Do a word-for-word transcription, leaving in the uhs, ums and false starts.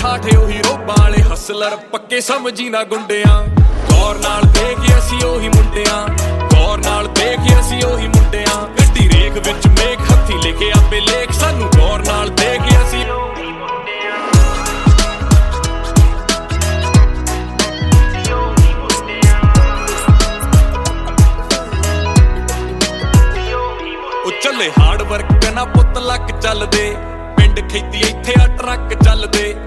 ਠਾਠੇ ਉਹੀ ਰੋਬਾਂ ਵਾਲੇ ਹਸਲਰ ਪੱਕੇ ਸਮਝੀ ਨਾ ਗੁੰਡਿਆਂ ਗੌਰ ਨਾਲ ਦੇਖ ਅਸੀਂ ਉਹੀ ਮੁੰਡਿਆਂ ਗੌਰ ਨਾਲ ਦੇਖ ਅਸੀਂ ਉਹੀ ਮੁੰਡਿਆਂ ਗੱਡੀ ਰੇਖ ਵਿੱਚ ਮੇਖ ਹੱਥੀ ਲਿਖੇ ਆਪੇ ਲੇਖ ਸਾਨੂੰ ਗੌਰ ਨਾਲ ਦੇਖ ਅਸੀਂ ਉਹ ਚੱਲੇ ਹਾਰਡ ਵਰਕ ਨਾ ਪੁੱਤ ਲੱਕ ਚੱਲਦੇ ਪਿੰਡ ਖੇਤੀ ਇੱਥੇ ਆ ਟਰੱਕ ਚੱਲਦੇ